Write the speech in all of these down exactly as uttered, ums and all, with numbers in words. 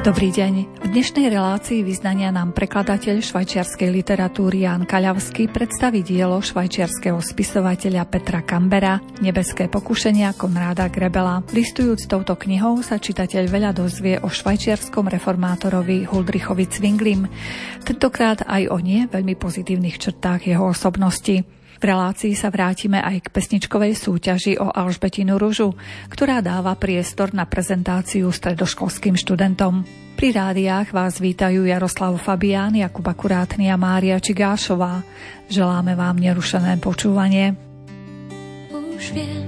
Dobrý deň. V dnešnej relácii vyznania nám prekladateľ švajčiarskej literatúry Ján Kaľavský predstaví dielo švajčiarskeho spisovateľa Petra Kambera Nebeské pokušenia Konráda Grebela. Listujúc touto knihou sa čitateľ veľa dozvie o švajčiarskom reformátorovi Huldrichovi Zwinglim, tentokrát aj o nie veľmi pozitívnych črtách jeho osobnosti. V relácii sa vrátime aj k pesničkovej súťaži o Alžbetinu ružu, ktorá dáva priestor na prezentáciu stredoškolským študentom. Pri rádiách vás vítajú Jaroslav Fabián, Jakub Akurátny a Mária Čigášová. Želáme vám nerušené počúvanie. Už viem,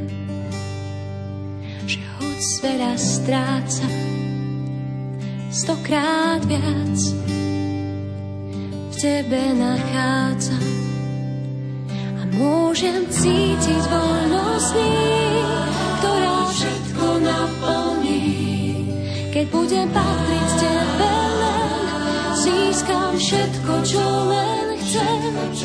že hoď veľa stráca stokrát viac v tebe nachádzam. Môžem cítiť voľnosť, ktorá všetko naplní. Keď budem patriť tebe len, získam všetko, čo len chcem.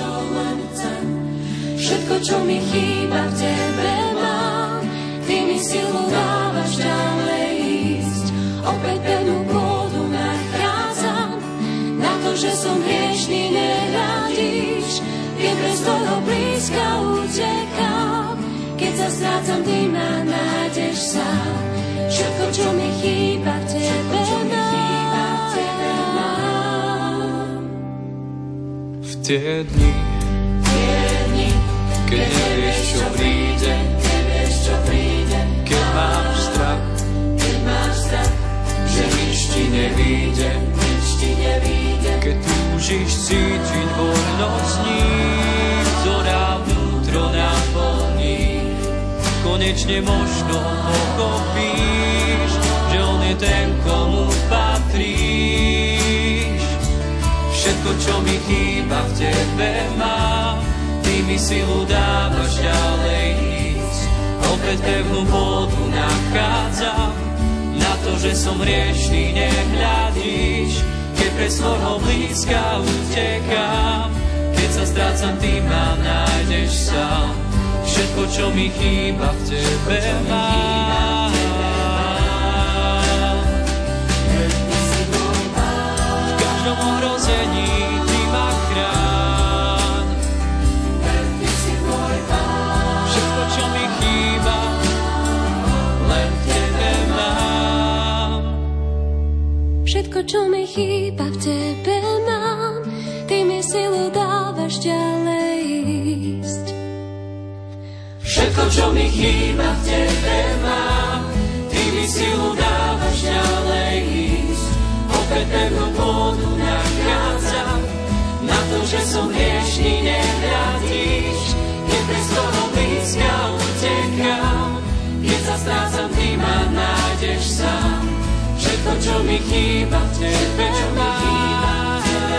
Všetko, čo mi chýba, v tebe mám. Ty mi silu dávaš ďalej ísť. Opäť pevnú pôdu nachádzam. Na to, že som hriešný, nehľadíš. Viem, bez toho blízka utekám. Keď sa strácam, ty ma nájdeš sám. Všetko, čo mi chýba, v tebe mám. V tie dni, keď nevieš, čo príde, keď máš strach, že nič ti nevíde, keď túžiš cítiť voľnosť ním, ktorá vnútro naplní. Konečne možno pochopíš, že on je ten, komu patríš. Všetko, čo mi chýba, v tebe mám. Ty mi silu dávaš ďalej ísť. Opäť pevnú pôdu nachádzam. Na to, že som hriešný, nehľadíš. Keď pre svojho blízka utekám, keď sa strácam, ty ma nájdeš sám. Všetko, čo mi chýba, v tebe mám. V každom ohrození ty ma chráň. Všetko, čo mi chýba, len v tebe mám. Všetko, čo mi chýba, v tebe mám. Ty mi silu dávaš ďalej ísť. Všetko, čo mi chýba, v tebe mám. Ty mi silu dávaš ďalej ísť. Opäť pevnú pôdu nachádzam. Na to, že som hriešný, nehľadíš. Keď bez toho blízka utekám. Keď sa strácam, ty ma nájdeš sám. Všetko, čo mi chýba, v tebe mám.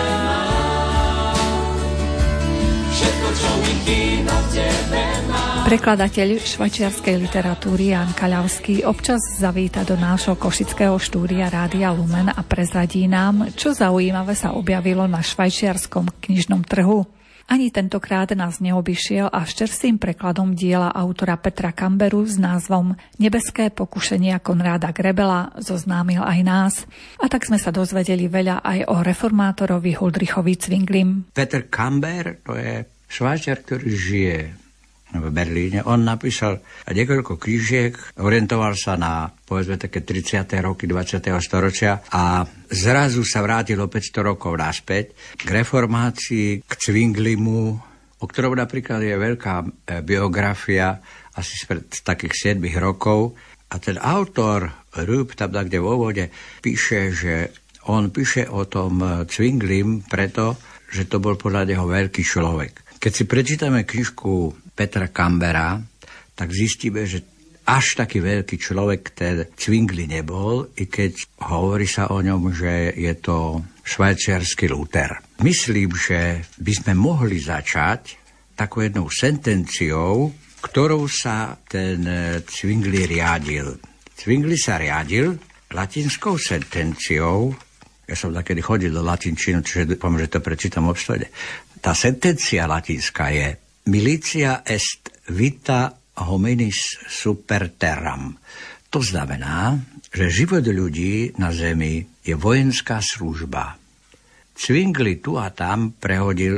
Všetko, čo mi chýba, v tebe mám. Prekladateľ švajčiarskej literatúry Ján Kaľavský občas zavíta do nášho košického štúdia Rádia Lumen a prezradí nám, čo zaujímavé sa objavilo na švajčiarskom knižnom trhu. Ani tentokrát nás neobyšiel a s čerstvým prekladom diela autora Petra Kamberu s názvom Nebeské pokušenia Konráda Grebela zoznámil aj nás. A tak sme sa dozvedeli veľa aj o reformátorovi Huldrichovi Zwinglim. Peter Kamber, to je Švajčiar, ktorý žije v Berlíne. On napísal niekoľko knížiek, orientoval sa na, povedzme, také tridsiate roky dvadsiateho storočia a zrazu sa vrátil o päťsto rokov naspäť k reformácii, k Zwinglimu, o ktorom napríklad je veľká biografia, asi spred takých siedmich rokov. A ten autor, Rüb, tam kde v úvode, píše, že on píše o tom Zwinglim preto, že to bol podľa neho veľký človek. Keď si prečítame knižku Petra Kambera, tak zistíme, že až taký veľký človek ten Zwingli nebol, i keď hovorí sa o ňom, že je to švajčiarsky Luther. Myslím, že by sme mohli začať takou jednou sentenciou, ktorou sa ten Zwingli riadil. Zwingli sa riadil latinskou sentenciou. Ja som takedy chodil do latinčinu, čiže poviem, že to prečítam obstojne. Tá sentencia latinská je militia est vita hominis super terram. To znamená, že život ľudí na zemi je vojenská služba. Zwingli tu a tam prehodil,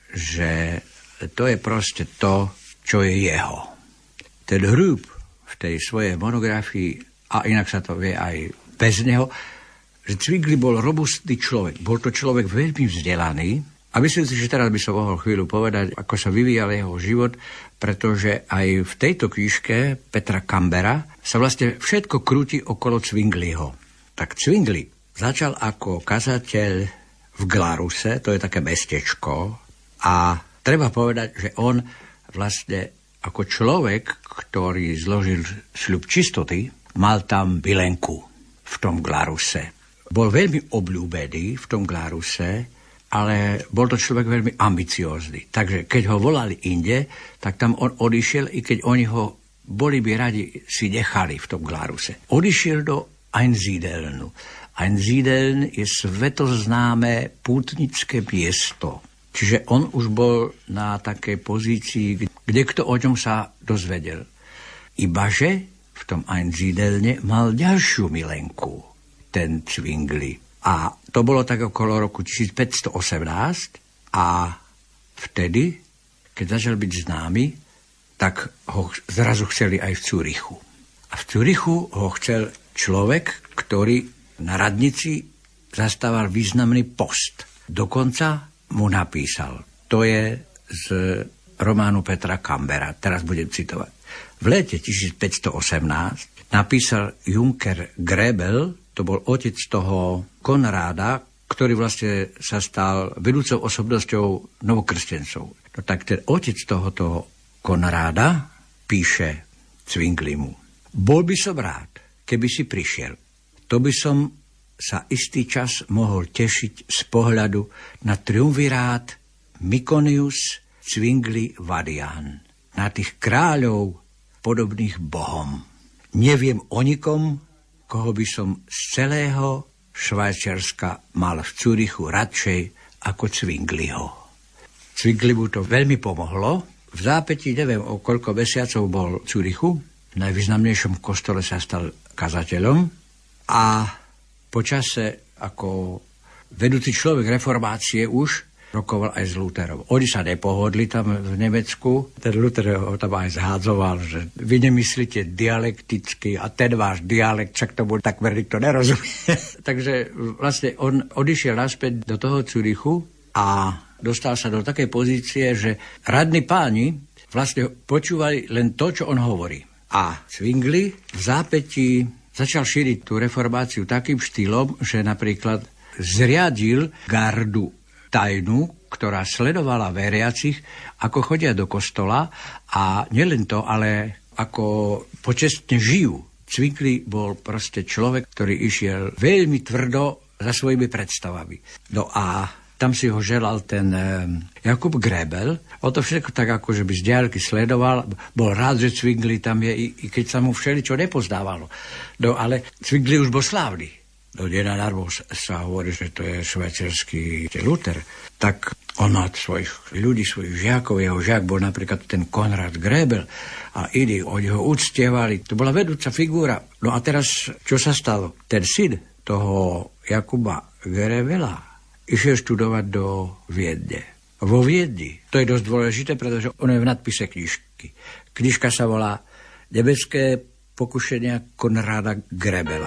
že to je proste to, čo je jeho. Ten Hrub v tej svojej monografii, a inak sa to vie aj bez neho, že Zwingli bol robustný človek. Bol to človek veľmi vzdelaný a myslím si, že teraz by som mohol chvíľu povedať, ako sa vyvíjal jeho život, pretože aj v tejto knižke Petra Kambera sa vlastne všetko krúti okolo Zwingliho. Tak Zwingli začal ako kazateľ v Glaruse, to je také mestečko, a treba povedať, že on vlastne ako človek, ktorý zložil sľub čistoty, mal tam Vilenku v tom Glaruse. Bol veľmi obľúbený v tom Glaruse, ale bol to človek veľmi ambiciózny. Takže keď ho volali inde, tak tam on odišiel, i keď oni ho boli by radi si nechali v tom Glaruse. Odišiel do Einsiedelnu. Einsiedeln je svetoznáme pútnické miesto. Čiže on už bol na takej pozícii, kde kto o ňom sa dozvedel. Ibaže v tom Einsiedelne mal ďalšiu milenku, ten Zwingli. A to bolo tak okolo roku tisícpäťstoosemnásť a vtedy, keď začal byť známy, tak ho zrazu chceli aj v Cúrichu. A v Cúrichu ho chcel človek, ktorý na radnici zastával významný post. Dokonca mu napísal. To je z románu Petra Kambera. Teraz budem citovať. V lete tisícpäťstoosemnásť napísal Junker Grebel, to bol otec toho Konráda, ktorý vlastne sa stal vedúcou osobnosťou novokrstencov. No tak ten otec tohoto Konráda píše Zwinglimu. Bol by som rád, keby si prišiel. To by som sa istý čas mohol tešiť z pohľadu na triumvirát Mykonius Zwingli Vadian, na tých kráľov podobných bohom. Neviem o nikom, koho by som z celého Švajčiarska mal v Cúrichu radšej ako Zwingliho. Zwingli mu to veľmi pomohlo. V zápätí, neviem o koľko mesiacov bol v Cúrichu, v najvýznamnejšom kostole sa stal kazateľom a po čase ako vedúci človek reformácie už rokoval aj s Lutherom. Oni sa nepohodli tam v Nemecku. Ten Luther ho tam aj zhádzoval, že vy nemyslíte dialekticky a ten váš dialekt, však tomu takmer nikto nerozumie. Takže vlastne on odišiel naspäť do toho Cúrichu a dostal sa do takej pozície, že radní páni vlastne počúvali len to, čo on hovorí. A Zwingli v zápätí začal šíriť tú reformáciu takým štýlom, že napríklad zriadil gardu tajnú, ktorá sledovala veriacich, ako chodia do kostola a nielen to, ale ako počestne žijú. Zwingli bol proste človek, ktorý išiel veľmi tvrdo za svojimi predstavami. No a tam si ho želal ten Jakub Grebel. On to všetko tak akože by z diaľky sledoval. Bol rád, že Zwingli tam je, i, i keď sa mu všeličo nepozdávalo. No ale Zwingli už bol slávny. No nenadarmo sa hovorí, že to je švajčiarsky Luther. Tak on má svojich ľudí, svojich žiakov. Jeho žiak bol napríklad ten Konrad Grebel a iní, oni ho uctievali. To bola vedúca figúra. No a teraz, čo sa stalo? Ten syn toho Jakuba Grebela išiel študovať do Viedne. Vo Viedni. To je dosť dôležité, pretože on je v nadpise knižky. Knižka sa volá Nebeské pokušenia Konráda Grebela.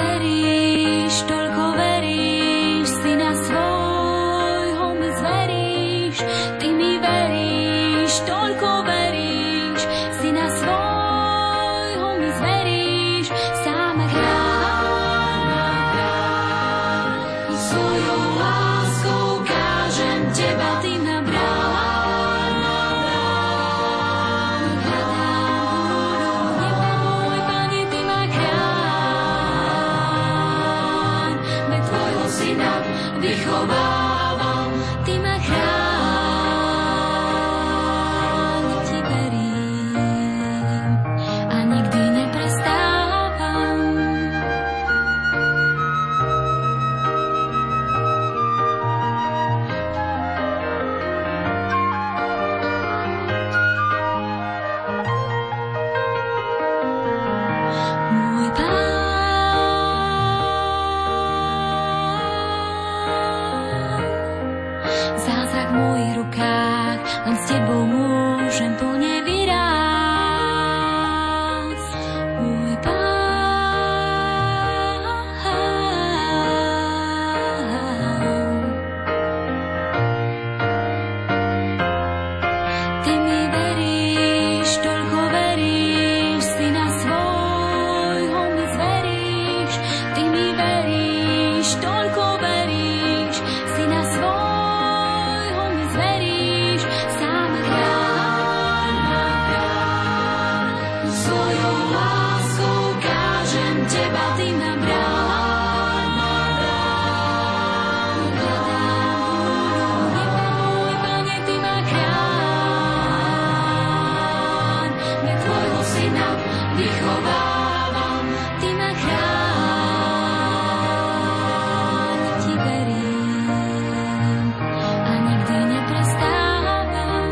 Toľko veríš, syna svojho mi zveríš. vychovávam, ty ma chráň, ti verím a nikdy neprestávam. Môj Pán, zázrak v mojich rukách, len s tebou môžem plne vyrásť. Môj Pán, ty mi veríš, toľko veríš, syna svojho mi zveríš. Ty mi veríš, toľko veríš, syna svojho mi zveríš. Sám chráň ma, chráň, svojou láskou kážem teba, ty ma bráň, ma bráň. Hľadám vôľu neba, môj Pane, ty ma chráň. Mne tvojho syna vychovávam, ty ma chráň, ti verím a nikdy neprestávam.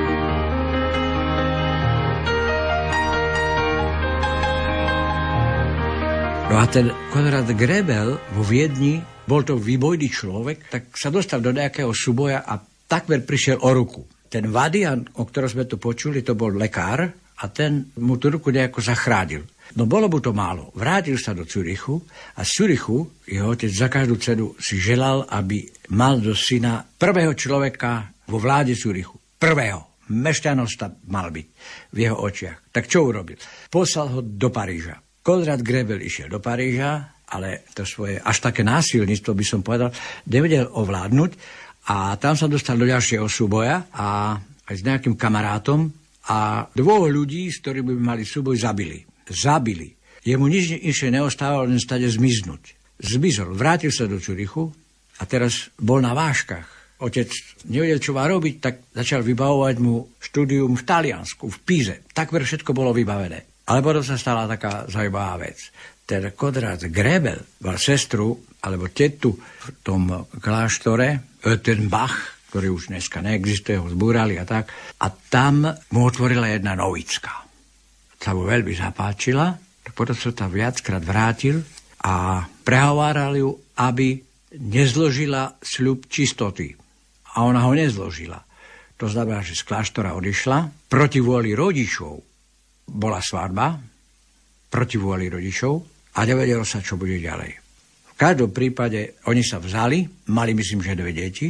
No a ten Konrad Grebel vo Viedni, bol to výbojný človek, tak sa dostal do nejakého súboja a takmer prišiel o ruku. Ten Vadian, o ktorom sme tu počuli, to bol lekár a ten mu tú ruku nejako zachránil. No bolo mu to málo. Vrátil sa do Zürichu a z Zürichu jeho otec za každú cenu si želal, aby mal do syna prvého človeka vo vláde Zürichu. Prvého. Mešťanosť mal byť v jeho očiach. Tak čo urobil? Poslal ho do Paríža. Konrad Grebel išiel do Paríža, ale to svoje až také násilníctvo, by som povedal, nevedel ovládnuť a tam sa dostal do ďalšieho súboja a aj s nejakým kamarátom a dvoch ľudí, s ktorými by mali súboj, zabili. Zabili. Jemu nič inšie neostávalo, len stade zmiznúť. Zmizol, vrátil sa do Zürichu a teraz bol na vážkach. Otec nevedel, čo má robiť, tak začal vybavovať mu štúdium v Taliansku, v Píze. Takmer všetko bolo vybavené. Ale potom sa stala taká zaujímavá vec. Ten Konrad Grebel mal sestru, alebo tetu v tom kláštore, ten Bach, ktorý už dneska neexistuje, ho zbúrali a tak. A tam mu otvorila jedna novická. Sa mu veľmi zapáčila, tak potom sa tam viackrát vrátil a prehováral ju, aby nezložila sľub čistoty. A ona ho nezložila. To znamená, že z kláštora odišla proti vôli rodičov. Bola svadba proti vôli rodičov a nevedelo sa, čo bude ďalej. V každom prípade oni sa vzali, mali myslím, že dve deti,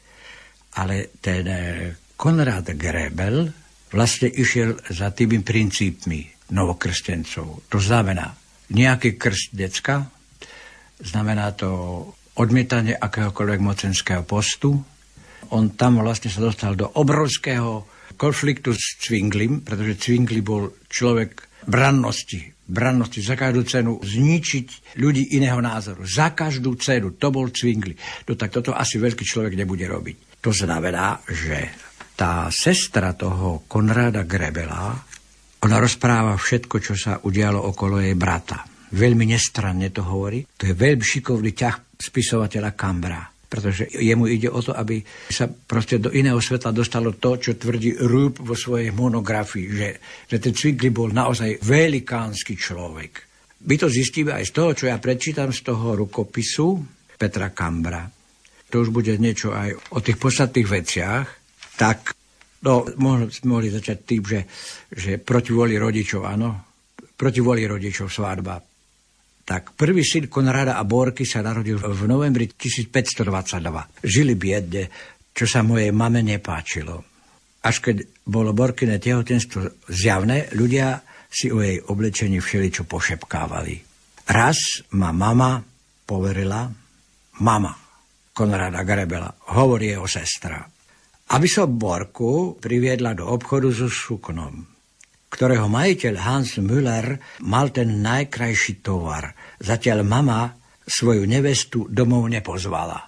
ale ten Konrad Grebel vlastne išiel za tými princípmi novokrstencov. To znamená nejaký krst decka, znamená to odmietanie akéhokoľvek mocenského postu. On tam vlastne sa dostal do obrovského konfliktu s Zwinglim, pretože Zwingli bol človek brannosti. Brannosti za každú cenu zničiť ľudí iného názoru. Za každú cenu. To bol Zwingli. No tak toto asi veľký človek nebude robiť. To znamená, že tá sestra toho Konrada Grebela, ona rozpráva všetko, čo sa udialo okolo jej brata. Veľmi nestranne to hovorí. To je veľmi šikovný ťah spisovateľa Cambera. Pretože jemu ide o to, aby sa proste do iného sveta dostalo to, čo tvrdí Rüb vo svojej monografii, že, že ten Zwingli bol naozaj velikánsky človek. My to zistíme aj z toho, čo ja prečítam z toho rukopisu Petra Cambera. To už bude niečo aj o tých podstatných veciach. Tak, no, mohli, mohli začať tým, že, že proti vôli rodičov, áno, proti vôli rodičov svadba. Tak prvý syn Konrada a Borky sa narodil v novembri tisícpäťstodvadsaťdva. Žili biedne, čo sa mojej mame nepáčilo. Až keď bolo Borkyné tehotenstvo zjavné, ľudia si o jej oblečení všeličo pošepkávali. Raz ma mama poverila, mama Konrada Grebela, hovorí jeho sestra, aby som Borku priviedla do obchodu so suknom, ktorého majiteľ Hans Müller mal ten najkrajší tovar. Zatiaľ mama svoju nevestu domov nepozvala.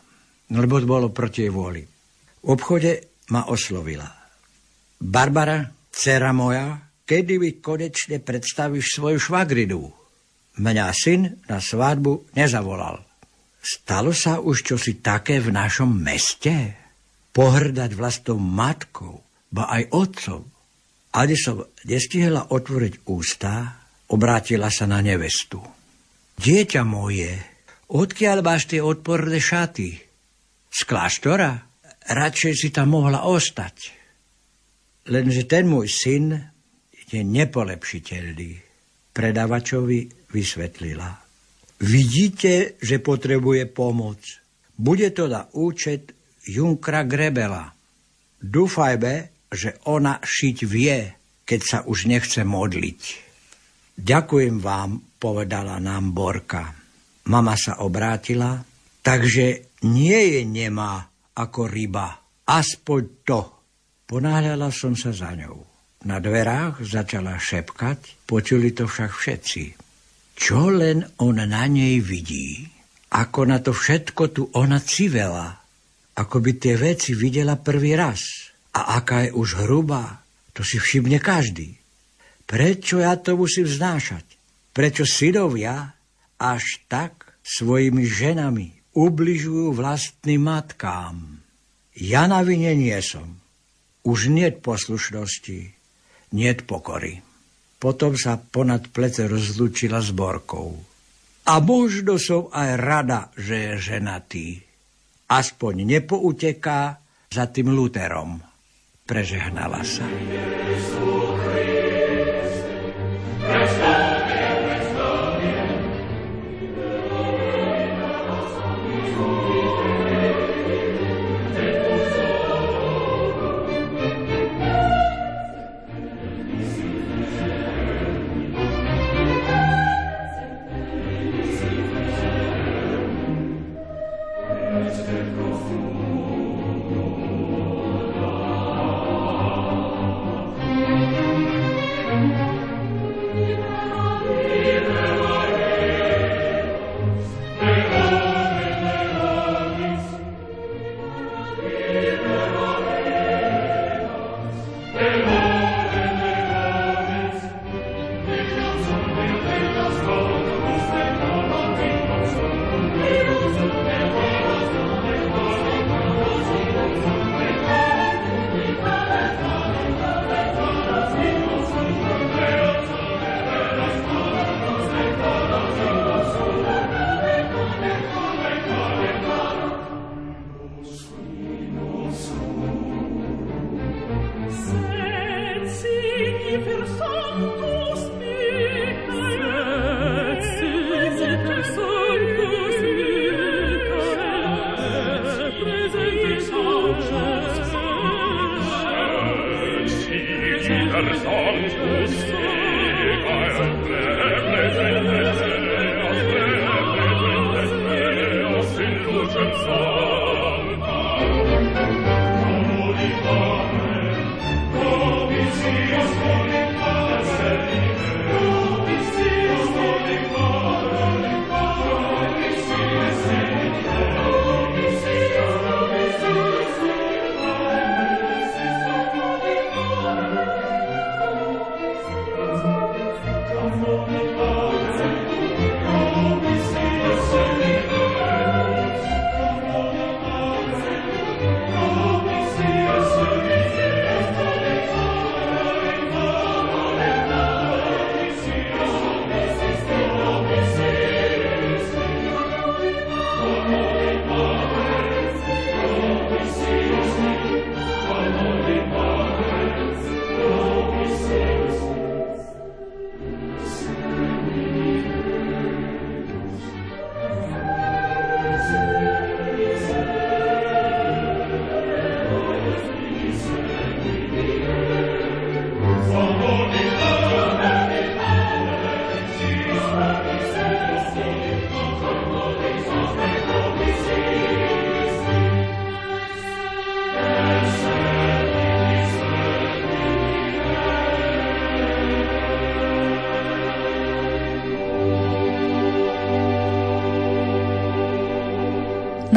lebo to bolo proti jej vôli. V obchode ma oslovila. Barbara, dcera moja, kedy mi konečne predstavíš svoju švagridu? Mňa syn na svadbu nezavolal. Stalo sa už čosi také v našom meste? Pohrdať vlastnou matkou, ba aj otcom. Ani som nestihla otvoriť ústa, obrátila sa na nevestu. Dieťa moje, odkiaľ máš tie odporné šaty? Z kláštora? Radšej si tam mohla ostať. Lenže ten môj syn je nepolepšiteľný. Predavačovi vysvetlila. Vidíte, že potrebuje pomoc. Bude to na účet Junkra Grebela. Dúfajme, že ona šiť vie, keď sa už nechce modliť. Ďakujem vám, povedala nám Borka. Mama sa obrátila, takže nie je nemá ako ryba. Aspoň to. Ponáhľala som sa za ňou. Na dverách začala šepkať, počuli to však všetci. Čo len on na nej vidí? Ako na to všetko tu ona civela? Ako by tie veci videla prvý raz. A aká je už hrubá, to si všimne každý. Prečo ja to musím znášať? Prečo synovia až tak svojimi ženami ubližujú vlastným matkám? Ja na vine nie som. Už niet poslušnosti, niet pokory. Potom sa ponad plece rozlúčila s Borkou. A možno som aj rada, že je ženatý. Aspoň nepouteká za tým Lutherom. Prežehnala sa.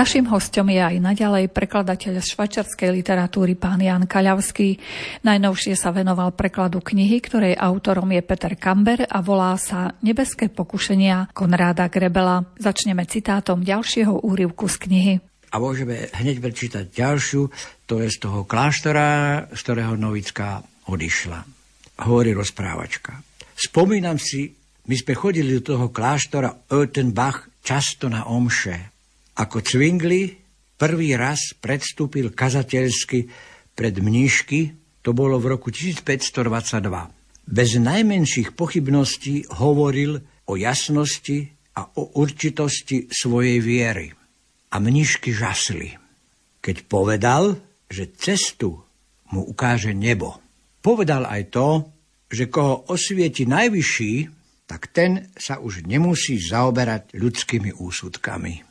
Naším hostom je aj naďalej prekladateľ švajčiarskej literatúry pán Ján Kaľavský. Najnovšie sa venoval prekladu knihy, ktorej autorom je Peter Kamber a volá sa Nebeské pokušenia Konráda Grebela. Začneme citátom ďalšieho úryvku z knihy. A môžeme hneď prečítať ďalšiu, to je z toho kláštora, z ktorého Novická odišla. Hovorí rozprávačka. Spomínam si, my sme chodili do toho kláštora Oetenbach často na omše. Ako Zwingli prvý raz predstúpil kazateľsky pred mníšky, to bolo v roku tisícpäťstodvadsaťdva. Bez najmenších pochybností hovoril o jasnosti a o určitosti svojej viery. A mníšky žasli, keď povedal, že cestu mu ukáže nebo. Povedal aj to, že koho osvieti najvyšší, tak ten sa už nemusí zaoberať ľudskými úsudkami.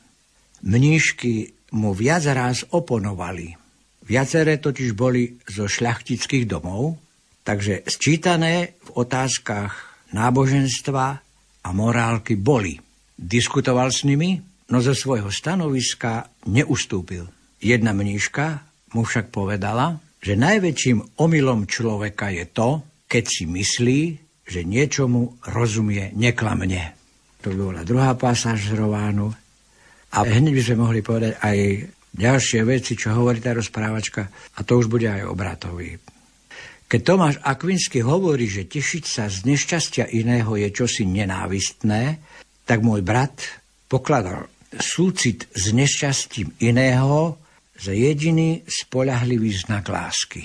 Mníšky mu viac raz oponovali. Viaceré totiž boli zo šľachtických domov, takže sčítané v otázkach náboženstva a morálky boli. Diskutoval s nimi, no zo svojho stanoviska neustúpil. Jedna mníška mu však povedala, že najväčším omylom človeka je to, keď si myslí, že niečomu rozumie neklamne. To by bola druhá pasáž z románu. A hneď by sme mohli povedať aj ďalšie veci, čo hovorí tá rozprávačka, a to už bude aj o bratovi. Keď Tomáš Akvinský hovorí, že tešiť sa z nešťastia iného je čosi nenávistné, tak môj brat pokladal súcit s nešťastím iného za jediný spoľahlivý znak lásky.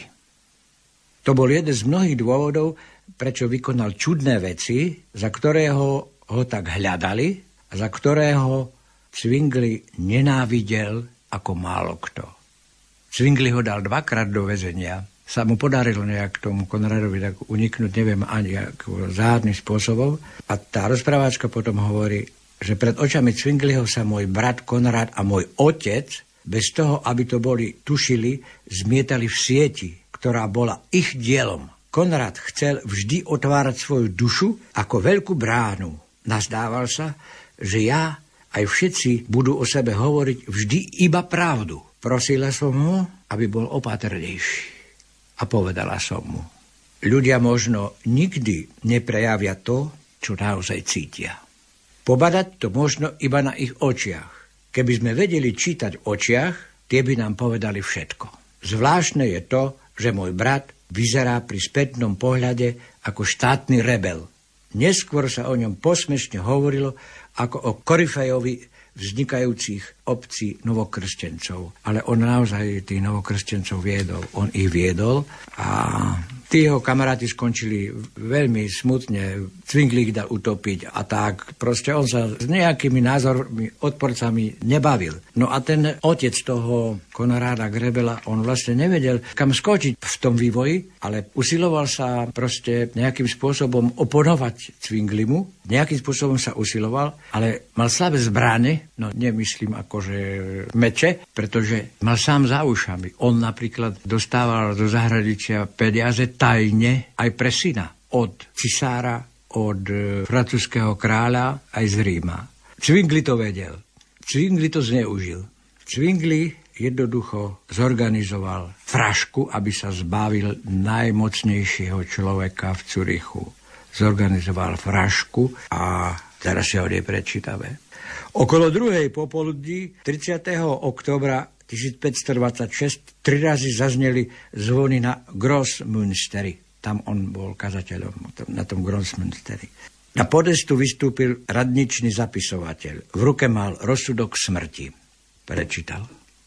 To bol jeden z mnohých dôvodov, prečo vykonal čudné veci, za ktorého ho tak hľadali a za ktorého Zwingli nenávidel ako málo kto. Zwingli ho dal dvakrát do väzenia. Sa mu podarilo nejak tomu Konradovi tak uniknúť, neviem ani ako záhadným spôsobom. A tá rozprávačka potom hovorí, že pred očami Zwingliho sa môj brat Konrad a môj otec, bez toho, aby to boli tušili, zmietali v sieti, ktorá bola ich dielom. Konrad chcel vždy otvárať svoju dušu ako veľkú bránu. Nazdával sa, že ja aj všetci budú o sebe hovoriť vždy iba pravdu. Prosila som ho, aby bol opatrnejší. A povedala som mu, ľudia možno nikdy neprejavia to, čo naozaj cítia. Pobadať to možno iba na ich očiach. Keby sme vedeli čítať v očiach, tie by nám povedali všetko. Zvláštne je to, že môj brat vyzerá pri spätnom pohľade ako štátny rebel. Neskôr sa o ňom posmešne hovorilo ako o korifejovi vznikajúcich obcí novokrstencov. Ale on naozaj tých novokrstencov viedol. On ich viedol a tí jeho kamaráti skončili veľmi smutne. Zwingli ich dal utopiť a tak. Proste on sa s nejakými názormi, odporcami nebavil. No a ten otec toho Konráda Grebela, on vlastne nevedel, kam skočiť v tom vývoji, ale usiloval sa proste nejakým spôsobom oponovať Zwinglimu. Nejakým spôsobom sa usiloval, ale mal slabé zbrane, no nemyslím akože meče, pretože mal sám za ušami. On napríklad dostával do zahraničia peniaze tajne aj pre syna. Od cisára, od francúzského kráľa, aj z Ríma. Zwingli to vedel. Zwingli to zneužil. Zwingli jednoducho zorganizoval frašku, aby sa zbavil najmocnejšieho človeka v Curychu. Zorganizoval frašku a teraz si ho neprečítame. Okolo druhej popoludní tridsiateho októbra tisícpäťstodvadsaťšesť tri razy zazneli zvony na Grossmünsteri. Tam on bol kazateľom, na tom Grossmünsteri. Na podestu vystúpil radničný zapisovateľ. V ruke mal rozsudok smrti. Prečítal.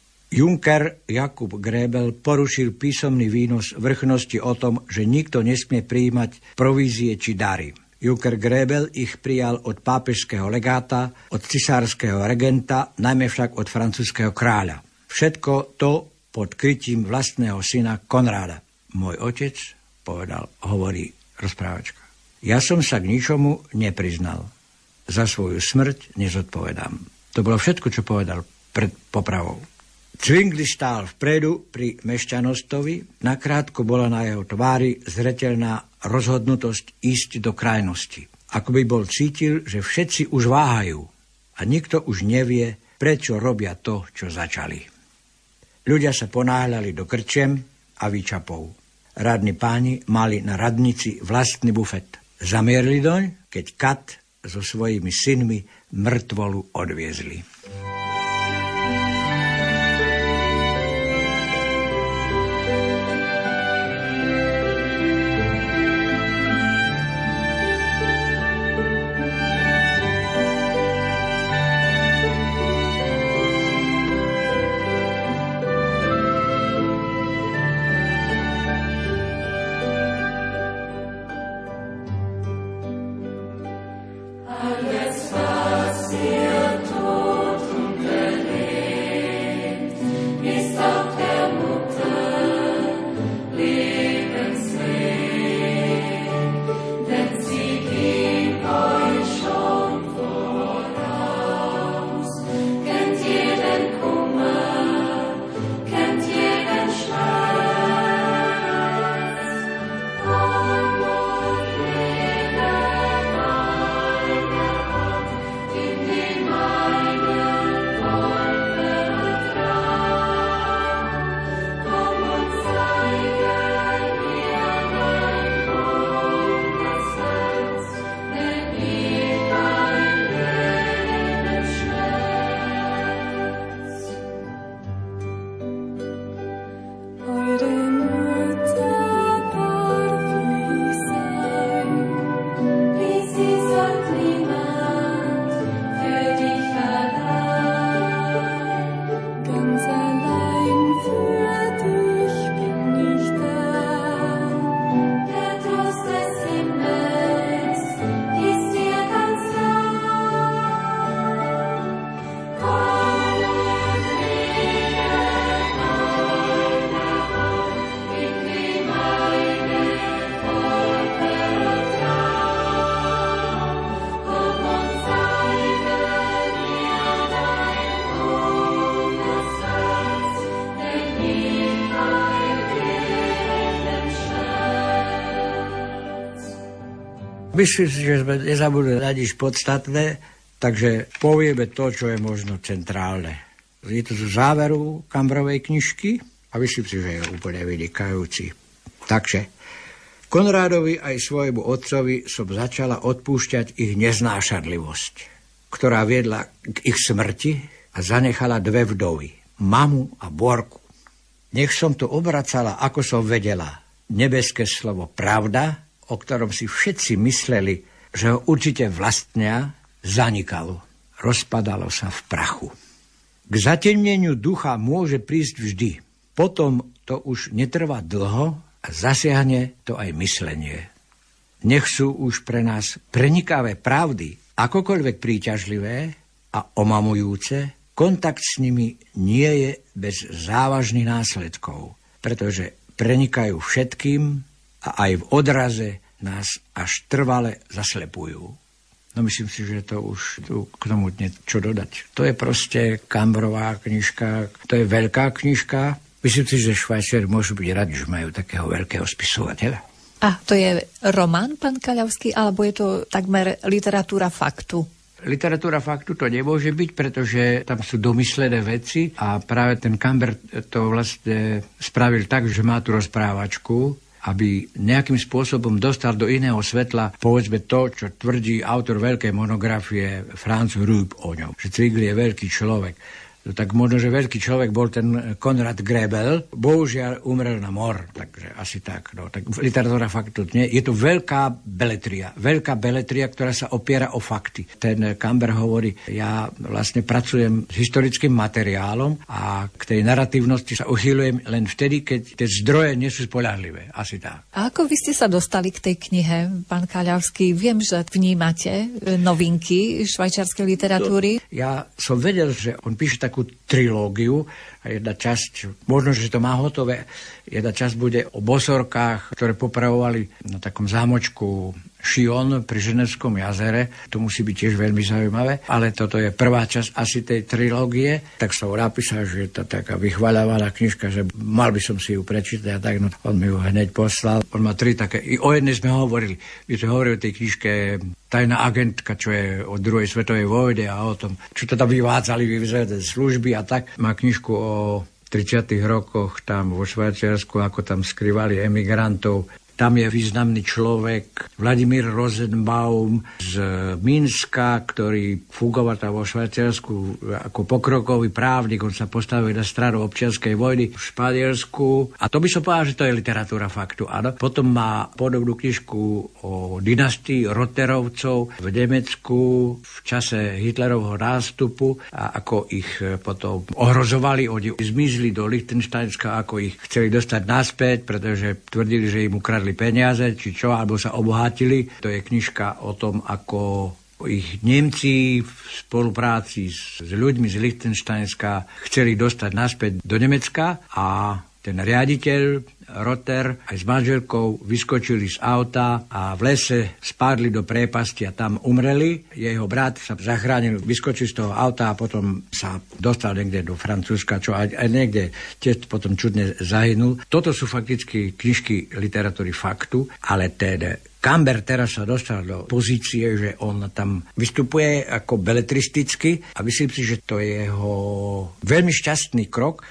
Junker Jakub Grebel porušil písomný výnos vrchnosti o tom, že nikto nesmie prijímať provízie či dary. Junker Grebel ich prijal od pápežského legáta, od cisárskeho regenta, najmä však od francúzskeho kráľa. Všetko to pod krytím vlastného syna Konráda. Môj otec, povedal, hovorí rozprávačka. Ja som sa k ničomu nepriznal. Za svoju smrť nezodpovedám. To bolo všetko, čo povedal pred popravou. Zwingli stál vpredu pri mešťanostovi, nakrátko bola na jeho tvári zreteľná rozhodnutosť ísť do krajnosti. Ako by bol cítil, že všetci už váhajú a nikto už nevie, prečo robia to, čo začali. Ľudia sa ponáhľali do krčiem a výčapov. Radní páni mali na radnici vlastný bufet. Zamierli doň, keď kat so svojimi synmi mŕtvolu odviezli. Myslím si, že sme nezabudli na nič podstatné, takže povieme to, čo je možno centrálne. Je to z záveru Kambrovej knižky a myslím si, že je úplne vynikajúci. Takže Konrádovi aj svojmu otcovi som začala odpúšťať ich neznášanlivosť, ktorá viedla k ich smrti a zanechala dve vdovy, mamu a Borku. Nech som to obracala, ako som vedela, nebeské slovo pravda, o ktorom si všetci mysleli, že ho určite vlastnia, zanikalo. Rozpadalo sa v prachu. K zatemneniu ducha môže prísť vždy. Potom to už netrvá dlho a zasiahne to aj myslenie. Nech sú už pre nás prenikavé pravdy, akokoľvek príťažlivé a omamujúce, kontakt s nimi nie je bez závažných následkov, pretože prenikajú všetkým a aj v odraze nás až trvale zaslepujú. No myslím si, že to už tu k tomu niečo dodať. To je proste Kambrová knižka, to je veľká knižka. Myslím si, že Švajčiari môžu byť radi, že majú takého veľkého spisovateľa. A to je román, pán Kaľavský, alebo je to takmer literatúra faktu? Literatúra faktu to nemôže byť, pretože tam sú domyslené veci a práve ten Kamber to vlastne spravil tak, že má tú rozprávačku, aby nejakým spôsobom dostal do iného svetla, povedzme to, čo tvrdí autor veľkej monografie Franz Rüb o ňom, že Zwingli je veľký človek. No, tak možno, že veľký človek bol ten Konrad Grebel, bohužiaľ umrel na mor, takže asi tak. No, tak literatúra faktu nie. Je to veľká beletria, veľká beletria, ktorá sa opiera o fakty. Ten Kamber hovorí, ja vlastne pracujem s historickým materiálom a k tej naratívnosti sa uchyľujem len vtedy, keď tie zdroje nie sú spoľahlivé. Asi tak. A ako vy ste sa dostali k tej knihe, pán Kaľavský? Viem, že vnímate novinky švajčiarskej literatúry. To, ja som vedel, že on píše takú trilógiu a jedna časť, možno, že to má hotové, jedna časť bude o bosorkách, ktoré popravovali na takom zámočku Šion pri Ženevskom jazere. To musí byť tiež veľmi zaujímavé, ale toto je prvá časť asi tej trilógie. Tak som napísal, že je to taká vychvaľovaná knižka, že mal by som si ju prečítať a tak, no on mi ju hneď poslal. On má tri také, i o jednej sme hovorili. My sme hovorili o tej knižke Tajná agentka, čo je od druhej svetovej vojny a o tom, čo teda vyvádzali vyzvedé služby a tak. Má knižku o tridsiatych rokoch tam vo Švajčiarsku, ako tam skrývali emigrantov. Tam je významný človek Vladimír Rosenbaum z Minska, ktorý fungoval tam vo Švajčiarsku ako pokrokový právnik. On sa postavil na stranu občianskej vojny v Španielsku. A to by som povedal, že to je literatúra faktu. Áno. Potom má podobnú knižku o dynastii Rotterovcov v Nemecku v čase Hitlerovho nástupu a ako ich potom ohrozovali. Oni zmizli do Lichtensteinska, ako ich chceli dostať naspäť, pretože tvrdili, že im ukradli peniaze, či čo, alebo sa obohatili. To je knižka o tom, ako ich Nemci v spolupráci s, s ľuďmi z Lichtensteinska chceli dostať naspäť do Nemecka a ten riaditeľ Rotter aj s manželkou vyskočili z auta a v lese spadli do priepasti a tam umreli. Jeho brat sa zachránil, vyskočil z toho auta a potom sa dostal niekde do Francúzska, čo aj, aj niekde tiež potom čudne zahynul. Toto sú fakticky knižky literatúry faktu, ale ten Camber teraz sa dostal do pozície, že on tam vystupuje ako beletristicky a myslím si, že to je jeho veľmi šťastný krok,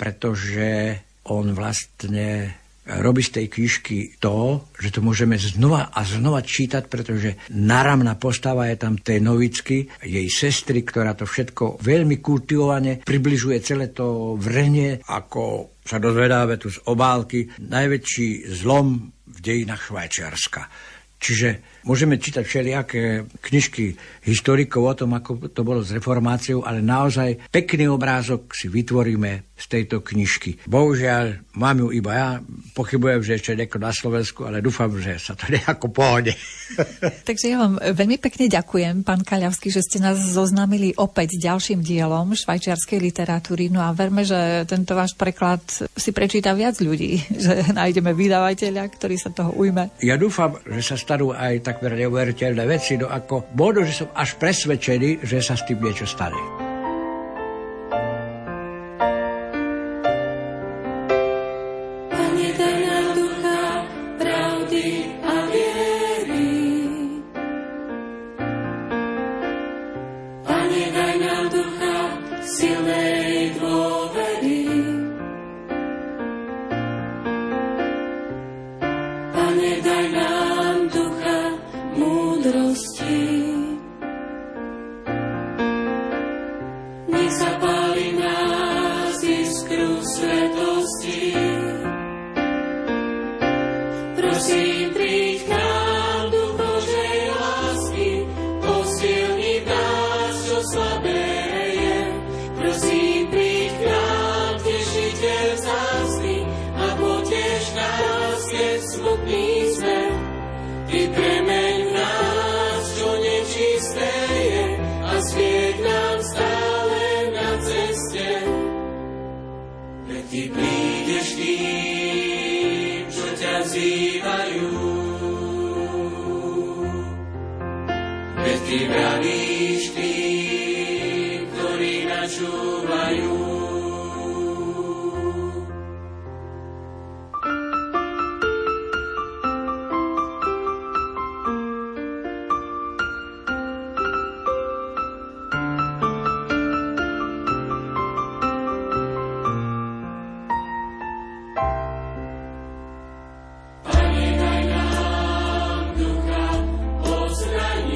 pretože on vlastne robí z tej knižky to, že to môžeme znova a znova čítať, pretože náramná postava je tam tej Novicky, jej sestry, ktorá to všetko veľmi kultivovane približuje celé to vrhne, ako sa dozvedáme tu z obálky, najväčší zlom v dejinách Švajčiarska. Čiže môžeme čítať všelijaké knižky historikov o tom, ako to bolo s reformáciou, ale naozaj pekný obrázok si vytvoríme z tejto knižky. Bohužiaľ, mám ju iba ja, pochybujem, že ešte nieko na Slovensku, ale dúfam, že sa to nejako pohode. Takže ja vám veľmi pekne ďakujem, pán Kaľavský, že ste nás zoznámili opäť s ďalším dielom švajčiarskej literatúry. No a verme, že tento váš preklad si prečíta viac ľudí, že nájdeme vydavateľa, ktorý sa toho ujme. Ja dúfam, že sa stanú aj takmer neuveriteľné veci, no ako možno, že som až presvedčený, že sa s tým niečo stane.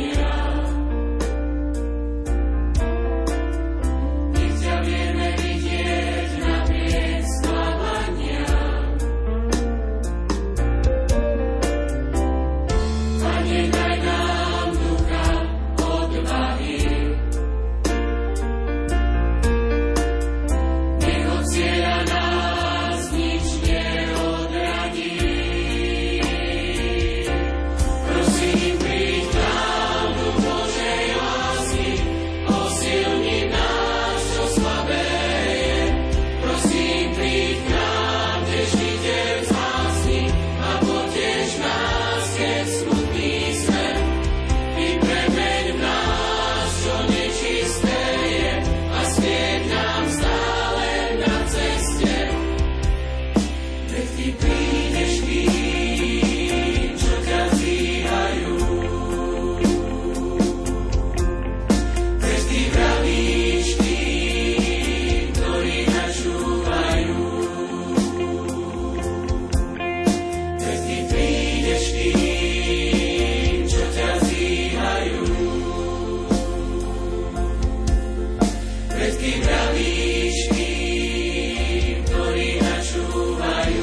Vidieť všetky vravíčky, ktorí načúvajú.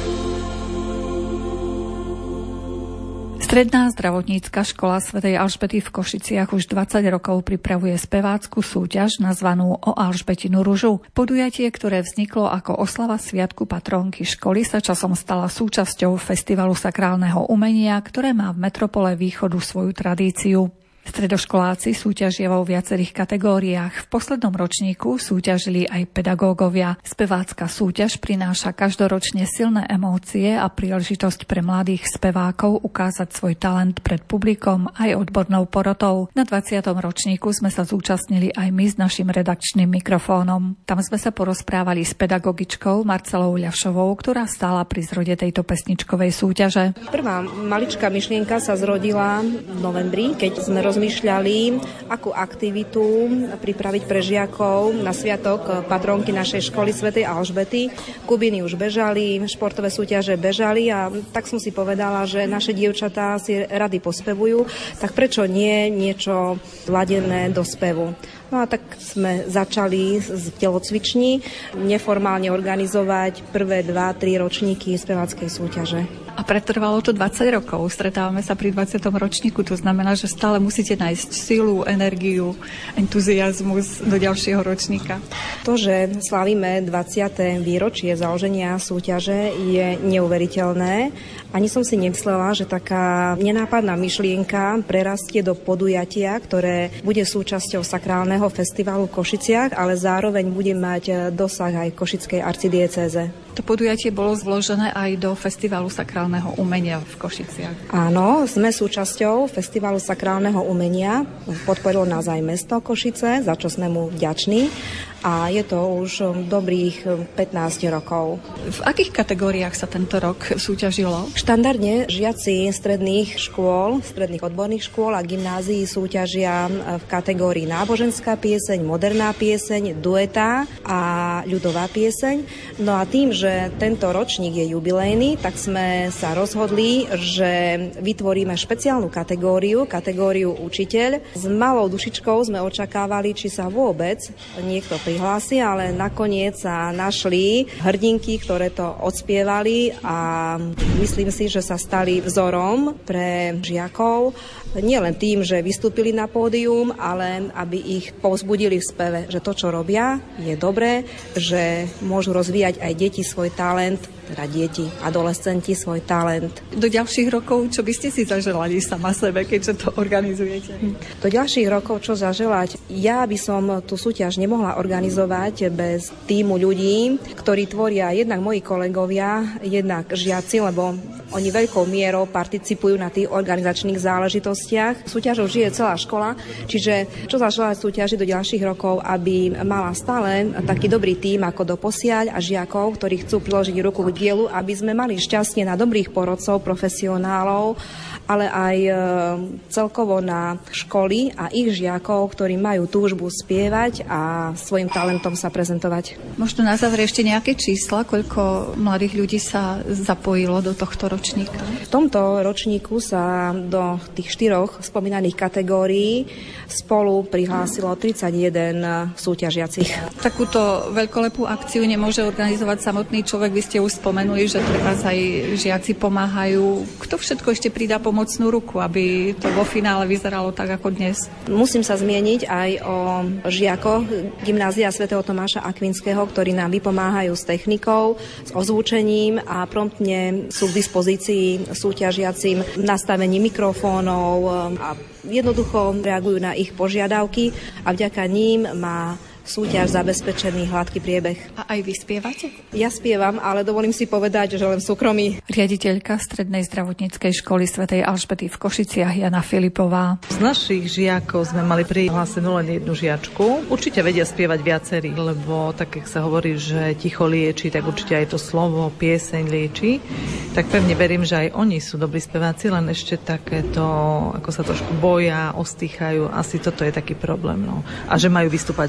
Stredná zdravotnícka škola svätej Alžbety v Košiciach už dvadsať rokov pripravuje spevácku súťaž nazvanú O Alžbetinu ružu. Podujatie, ktoré vzniklo ako oslava sviatku patrónky školy, sa časom stala súčasťou Festivalu sakrálneho umenia, ktoré má v metropole Východu svoju tradíciu. Stredoškoláci súťažia vo viacerých kategóriách. V poslednom ročníku súťažili aj pedagógovia. Spevácka súťaž prináša každoročne silné emócie a príležitosť pre mladých spevákov ukázať svoj talent pred publikom aj odbornou porotou. Na dvadsiatom ročníku sme sa zúčastnili aj my s našim redakčným mikrofónom. Tam sme sa porozprávali s pedagogičkou Marcelou Ľašovou, ktorá stála pri zrode tejto pesničkovej súťaže. Prvá maličká myšlienka sa zrodila v novembri, keď sme roz rozmýšľali, akú aktivitu pripraviť pre žiakov na sviatok patrónky našej školy svätej Alžbety. Kubiny už bežali, športové súťaže bežali a tak som si povedala, že naše dievčatá si rady pospevujú, tak prečo nie niečo ladené do spevu. No a tak sme začali z telocviční neformálne organizovať prvé dva tri ročníky speváckej súťaže. A pretrvalo to dvadsať rokov. Stretávame sa pri dvadsiatom ročníku. To znamená, že stále musíte nájsť silu, energiu, entuziazmus do ďalšieho ročníka. To, že slávime dvadsiate výročie založenia súťaže, je neuveriteľné. Ani som si nemyslela, že taká nenápadná myšlienka prerastie do podujatia, ktoré bude súčasťou sakrálneho festivalu v Košiciach, ale zároveň bude mať dosah aj košickej arcidiecéze. To podujatie bolo zložené aj do Festivalu sakrálneho umenia v Košiciach. Áno, sme súčasťou Festivalu sakrálneho umenia. Podporilo nás aj mesto Košice, za čo sme mu vďační. A je to už dobrých pätnásť rokov. V akých kategóriách sa tento rok súťažilo? Štandardne žiaci stredných škôl, stredných odborných škôl a gymnázií súťažia v kategórii náboženská pieseň, moderná pieseň, dueta a ľudová pieseň. No a tým, že tento ročník je jubilejný, tak sme sa rozhodli, že vytvoríme špeciálnu kategóriu, kategóriu učiteľ. S malou dušičkou sme očakávali, či sa vôbec niekto prihlási, ale nakoniec sa našli hrdinky, ktoré to odspievali a myslím si, že sa stali vzorom pre žiakov. Nie len tým, že vystúpili na pódium, ale aby ich povzbudili v speve, že to, čo robia, je dobré, že môžu rozvíjať aj deti svoj talent, teda deti, adolescenti svoj talent. Do ďalších rokov, čo by ste si zaželali sama sebe, keďže to organizujete? Do ďalších rokov, čo zaželať? Ja by som tú súťaž nemohla organizovať bez tímu ľudí, ktorí tvoria jednak moji kolegovia, jednak žiaci, lebo oni veľkou mierou participujú na tých organizačných záležitostiach. Súťažou žije celá škola, čiže čo zaželať súťaži do ďalších rokov, aby mala stále taký dobrý tím ako doposiaľ a žiakov, ktorí chcú priložiť ruku k dielu, aby sme mali šťastie na dobrých porodcov, profesionálov, ale aj e, celkovo na školy a ich žiakov, ktorí majú túžbu spievať a svojim talentom sa prezentovať. Možno na záver ešte nejaké čísla, koľko mladých ľudí sa zapojilo do tohto ročníka? V tomto ročníku sa do tých štyroch spomínaných kategórií spolu prihlásilo tridsaťjeden súťažiacich. Takúto veľkolepú akciu nemôže organizovať samotný človek. Vy ste už spomenuli, že treba aj žiaci pomáhajú. Kto všetko ešte pridá pomocnú ruku, aby to vo finále vyzeralo tak ako dnes? Musím sa zmieniť aj o žiakoch Gymnázia svätého Tomáša Akvinského, ktorí nám vypomáhajú s technikou, s ozvučením a promptne sú k dispozícii súťažiacim v nastavení mikrofónov a jednoducho reagujú na ich požiadavky a vďaka ním má súťaž zabezpečený hladký priebeh. A aj vy spievate? Ja spievam, ale dovolím si povedať, že len v súkromí. Riaditeľka Strednej zdravotníckej školy svätej Alžbety v Košiciach Jana Filipová. Z našich žiakov sme mali prihlásenú len jednu žiačku. Určite vedia spievať viacerí, lebo tak, jak sa hovorí, že ticho lieči, tak určite aj to slovo, pieseň lieči. Tak pevne verím, že aj oni sú dobrí speváci, len ešte takéto, ako sa trošku boja, ostýchajú. Asi toto je taký problém. No. A že majú vystúpať pred spolužiakmi.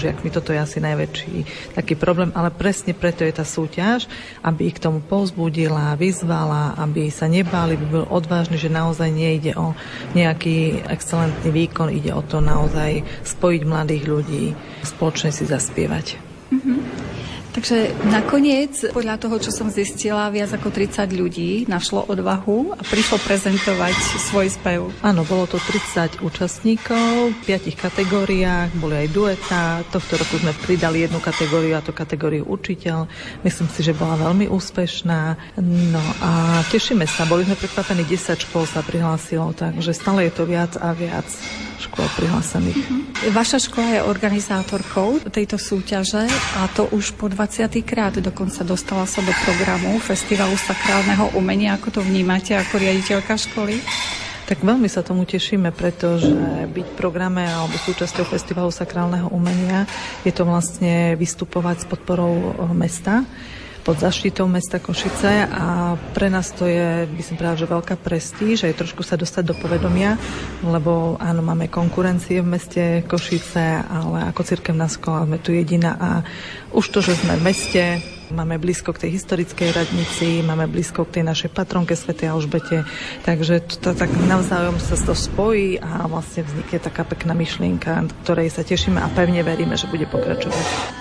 spolužiakmi. Toto je asi najväčší taký problém, ale presne preto je tá súťaž, aby ich k tomu povzbudila, vyzvala, aby sa nebáli, by bol odvážny, že naozaj nejde o nejaký excelentný výkon, ide o to naozaj spojiť mladých ľudí, spoločne si zaspievať. Mm-hmm. Takže nakoniec, podľa toho, čo som zistila, viac ako tridsať ľudí našlo odvahu a prišlo prezentovať svoj spev. Áno, bolo to tridsať účastníkov v piatich kategóriách, boli aj duetá. Tohto roku sme pridali jednu kategóriu, a to kategóriu učiteľ. Myslím si, že bola veľmi úspešná. No a tešíme sa, boli sme prekvapení, desať škôl sa prihlásilo, takže stále je to viac a viac škôl prihlásených. Mm-hmm. Vaša škola je organizátorkou tejto súťaže a to už po dvadsiaty krát dokonca dostala sa do programu Festivalu sakrálneho umenia. Ako to vnímate ako riaditeľka školy? Tak veľmi sa tomu tešíme, pretože byť v programe alebo súčasťou Festivalu sakrálneho umenia je to vlastne vystupovať s podporou mesta pod zaštitou mesta Košice a pre nás to je, by som povedala, že veľká prestíž, aj trošku sa dostať do povedomia, lebo áno, máme konkurencie v meste Košice, ale ako cirkevná škola sme tu jediná a už to, že sme v meste, máme blízko k tej historickej radnici, máme blízko k tej našej patronke svätej Alžbete, takže to, to, tak navzájom sa to spojí a vlastne vznikne taká pekná myšlienka, ktorej sa tešíme a pevne veríme, že bude pokračovať.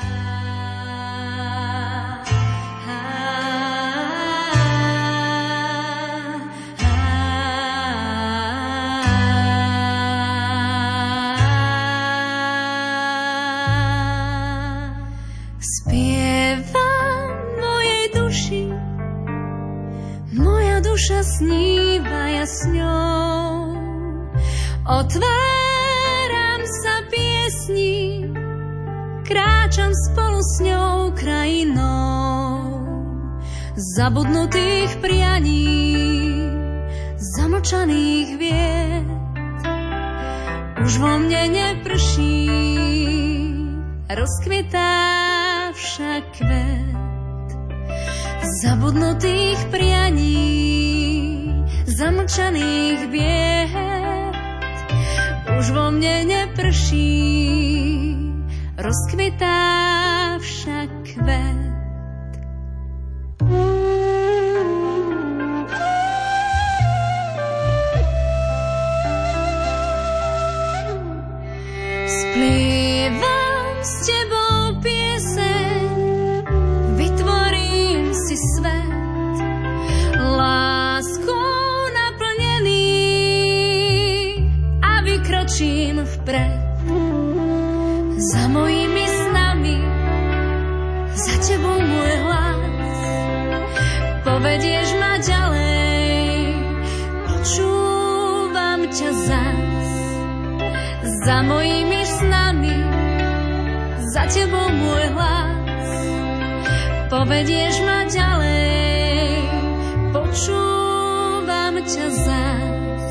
Sníva jasňou, otváram sa piesni, kráčam spolu s ňou krajinou zabudnutých prianí, zamlčaných vied. Už vo mne neprší, rozkvetá však kvet zabudnutých prianí, zamlčaných vied. Už vo mne neprší, rozkvetá však kvet. Splievam s tebou pieseň, vytvorím si svet, láskou naplnený a vykročím vpred. Za mojimi snami, za tebou môj hlas, povedieš ma ďalej, počúvam ťa zas. Za mojimi snami, za tebou môj hlas, povedieš ma ďalej, počúvam ťa zas.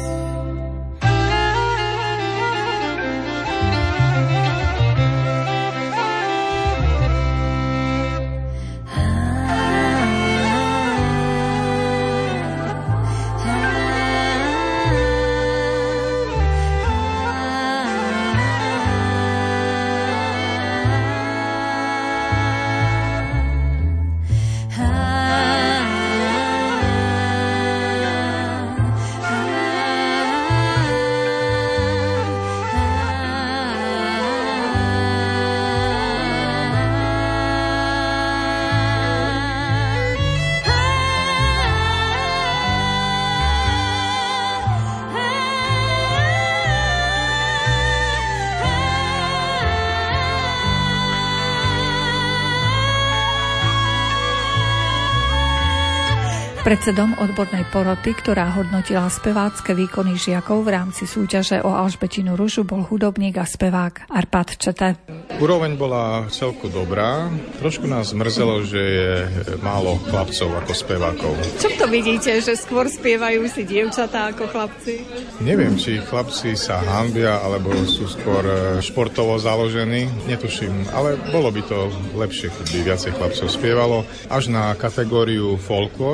Predsedom odbornej poroty, ktorá hodnotila spevácke výkony žiakov v rámci súťaže o Alžbetinu ružu, bol hudobník a spevák Arpad Čete. Úroveň bola celku dobrá. Trošku nás mrzelo, že je málo chlapcov ako spevákov. Čo to vidíte, že skôr spievajú si dievčatá ako chlapci? Neviem, či chlapci sa hanbia, alebo sú skôr športovo založení. Netuším, ale bolo by to lepšie, keď by viacej chlapcov spievalo. Až na kategóriu folklór, kde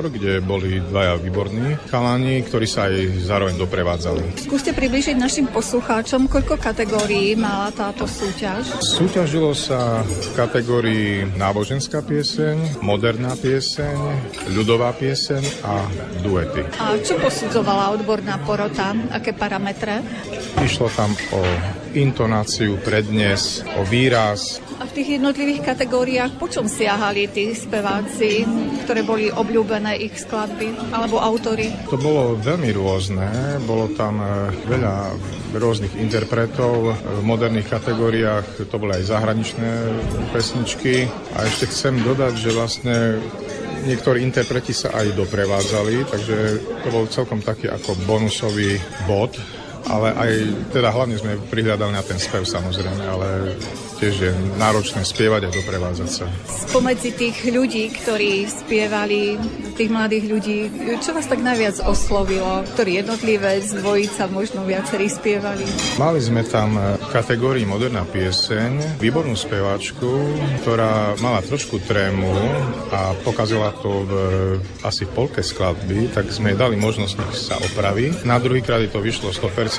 boli dvaja výborní chalani, ktorí sa aj zároveň doprevádzali. Skúste približiť našim poslucháčom, koľko kategórií mala táto súťaž? Súťažilo sa v kategórii náboženská pieseň, moderná pieseň, ľudová pieseň a duety. A čo posudzovala odborná porota? Aké parametre? Išlo tam o intonáciu, prednes, o výraz. A v tých jednotlivých kategóriách po čom siahali tí speváci, ktoré boli obľúbené ich skladby alebo autory? To bolo veľmi rôzne. Bolo tam veľa rôznych interpretov. V moderných kategóriách to boli aj zahraničné pesničky. A ešte chcem dodať, že vlastne niektorí interpreti sa aj doprevádzali, takže to bol celkom taký ako bonusový bod. Ale aj, teda hlavne sme prihľadali na ten spev samozrejme, ale tiež je náročné spievať a doprevádzať sa. Spomedzi tých ľudí, ktorí spievali, tých mladých ľudí, čo vás tak najviac oslovilo? Ktorý jednotlivec, dvojica, možno viacerí spievali? Mali sme tam v kategórii moderná pieseň výbornú speváčku, ktorá mala trošku trému a pokazila to v, asi v polke skladby, tak sme jej dali možnosť, nech sa opraví. Na druhýkrát to vyšlo sto percent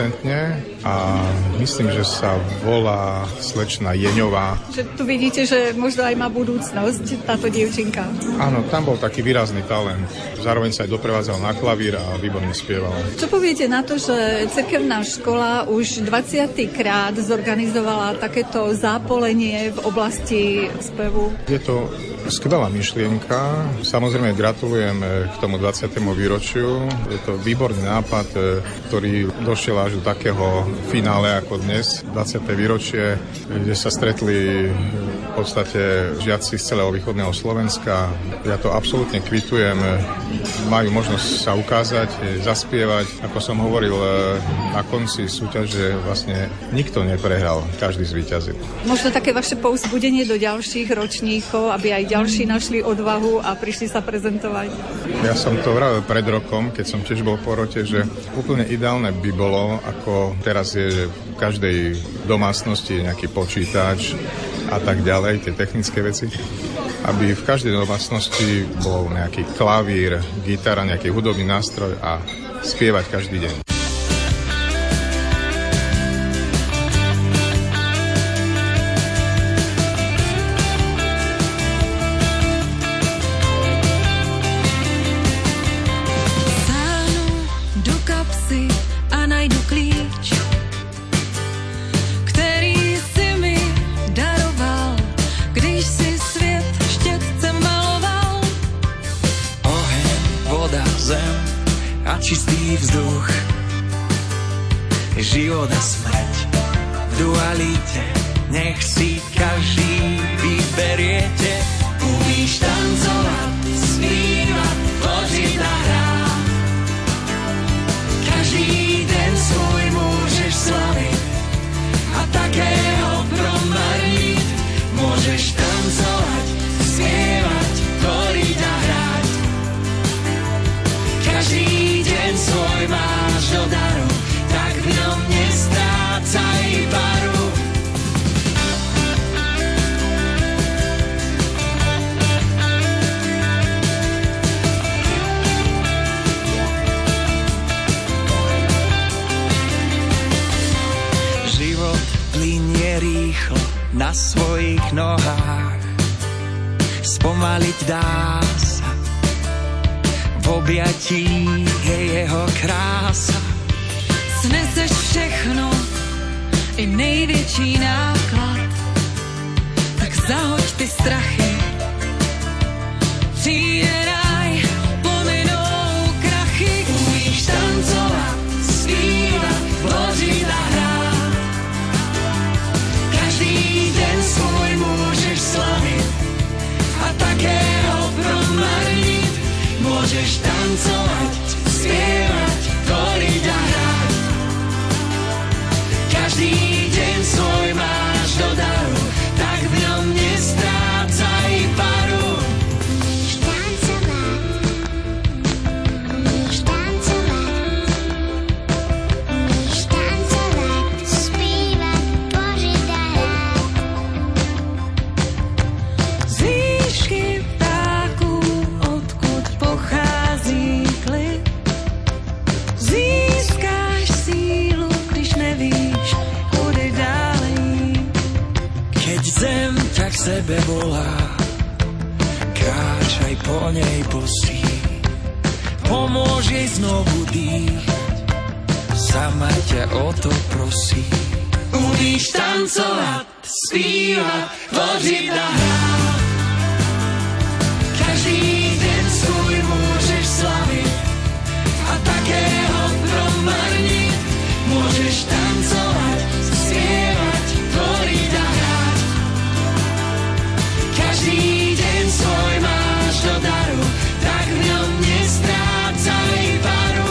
a myslím, že sa volá slečna Jeňová. Že tu vidíte, že možno aj má budúcnosť táto dievčinka. Áno, tam bol taký výrazný talent. Zároveň sa aj doprevádzal na klavír a výborne spieval. Čo poviete na to, že cirkevná škola už dvadsiaty krát zorganizovala takéto zápolenie v oblasti spevu? Je to skvelá myšlienka. Samozrejme gratulujem k tomu dvadsiatemu výročiu. Je to výborný nápad, ktorý došiel až do takého finále ako dnes, dvadsiate výročie, kde sa stretli v podstate žiaci z celého východného Slovenska. Ja to absolútne kvitujem. Majú možnosť sa ukázať, zaspievať. Ako som hovoril na konci súťaže, vlastne nikto neprehral, každý zvíťazil. Možno také vaše povzbudenie do ďalších ročníkov, aby aj ďalší našli odvahu a prišli sa prezentovať. Ja som to vravil pred rokom, keď som tiež bol v porote, že úplne ideálne by bolo, ako teraz je, že v každej domácnosti je nejaký počítač a tak ďalej, tie technické veci, aby v každej domácnosti bol nejaký klavír, gitara, nejaký hudobný nástroj a spievať každý deň. Čistý vzduch, život a smrť v dualite, nech si každý vyberiete. Umíš tancovať, spívať, tvořiť a hrát. Každý deň svoj môžeš slaviť a takého promarniť. Môžeš tancovať, spievať, tvoriť a hrať. Každý svoj máš do daru, tak v ňom nestrácaj paru. Život plynie rýchlo na svojich nohách, spomaliť dá sa. V objatí je jeho krása. Sneseš všechno, i největší náklad, tak zahoď ty strachy. Přijde ráj, pominou krachy. Umíš tancovat, zpívat, tvořit a hrát. Každý den svoj môžeš slavit a také ho promarniť. Môžeš tancovať, spievať, tvoriť a hrať. Každý deň svoj máš do daru, tak v ňom nestrácaj Zem tak sebe volá, kráčaj po nej bosý, pomôž jej znovu dýchať, sama ťa o to prosí. Umíš tancovať, spívať, tvoriť a hrať, každý deň svoj môžeš slaviť a takého promarniť. Môžeš tancovať, spievať, tvoriť a hrať, každý deň svoj máš do daru, tak v ňom nestrácaj paru.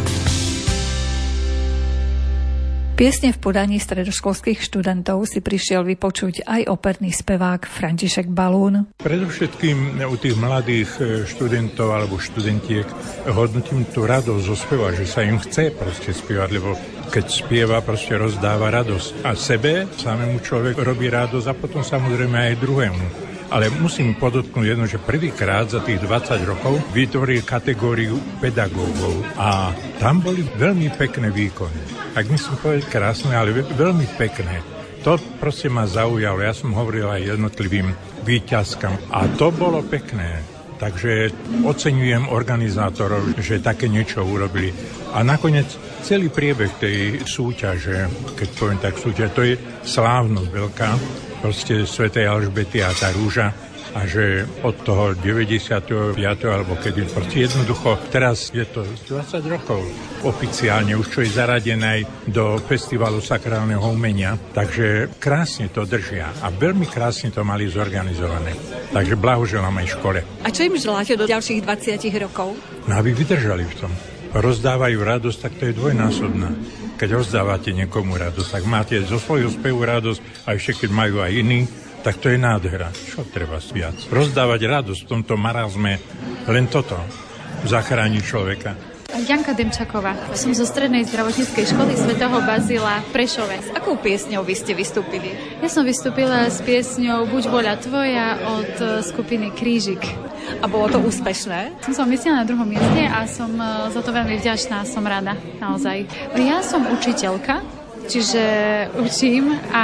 Piesne v podaní stredoškolských študentov si prišiel vypočuť aj operný spevák František Balún. Predovšetkým u tých mladých študentov alebo študentiek hodnotím tú radosť zo speva, že sa im chce proste spievať, lebo keď spieva, proste rozdáva radosť. A sebe, samému človeku robí radosť a potom samozrejme aj druhému. Ale musím podotknúť jedno, že prvýkrát za tých dvadsať rokov vytvoril kategóriu pedagógov a tam boli veľmi pekné výkony. Tak myslím povedať krásne, ale veľmi pekné. To proste ma zaujalo. Ja som hovoril aj jednotlivým víťazkám a to bolo pekné. Takže oceňujem organizátorov, že také niečo urobili. A nakoniec celý priebeh tej súťaže, keď poviem tak súťaž, to je slávnosť veľká, proste svätej Alžbety a tá rúža, a že od toho deväťdesiateho piateho alebo kedy, proste jednoducho, teraz je to dvadsať rokov oficiálne, už čo je zaradené aj do Festivalu sakrálneho umenia, takže krásne to držia a veľmi krásne to mali zorganizované. Takže blahoželám aj škole. A čo im želáte do ďalších dvadsať rokov? No, aby vydržali v tom. Rozdávajú radosť, tak to je dvojnásobná. Keď rozdávate niekomu radosť, tak máte zo svojho spevu radosť a ešte keď majú aj iní, tak to je nádhera. Čo treba viac? Rozdávať radosť v tomto marazme, len toto zachráni človeka. Janka Demčaková. Som zo Strednej zdravotníckej školy svätého Bazila v Prešove. S akou piesňou vy ste vystúpili? Ja som vystúpila s piesňou Buď voľa tvoja od skupiny Krížik. A bolo to úspešné? Som sa myslela na druhom mieste a som za to veľmi vďačná, som rada, naozaj. Ja som učiteľka, čiže učím a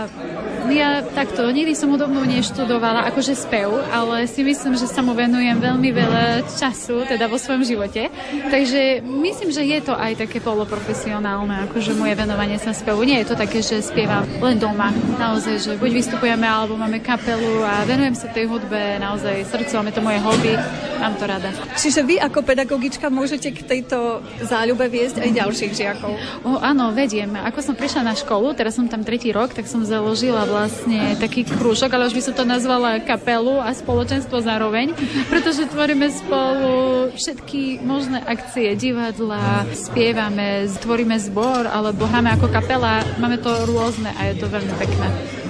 ja takto, nikdy som hudobnú neštudovala, akože spev, ale si myslím, že sa mu venujem veľmi veľa času, teda vo svojom živote. Takže myslím, že je to aj také poloprofesionálne, akože moje venovanie sa spevu. Nie je to také, že spievam len doma. Naozaj, že buď vystupujeme, alebo máme kapelu a venujem sa tej hudbe naozaj srdcom, je to moje hobby, mám to rada. Čiže vy ako pedagogička môžete k tejto záľube viesť aj ďalších žiakov? O, áno, vediem. Ako som prišla na školu, teraz som tam tretí rok, tak som založila vlastne taký krúžok, ale už by som to nazvala kapelu a spoločenstvo zároveň, pretože tvoríme spolu všetky možné akcie, divadla, spievame, tvoríme zbor, alebo hráme ako kapela, máme to rôzne a je to veľmi pekné.